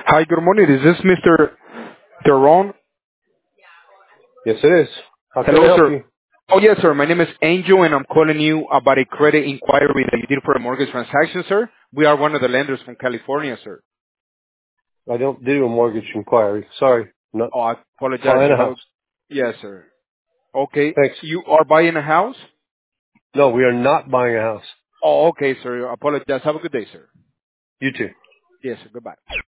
Hi, good morning. Is this Mr. Theron? Yes, it is. How can I Hello, help sir. you? Oh, yes, sir. My name is Angel, and I'm calling you about a credit inquiry that you did for a mortgage transaction, sir. We are one of the lenders from California, sir. I don't do a mortgage inquiry. Sorry. Not Oh, I apologize, buying sir. a house. Yes, sir. Okay. Thanks. You are buying a house? No, we are not buying a house. Oh, okay, sir. I apologize. Have a good day, sir. You too. Yes, sir. Goodbye.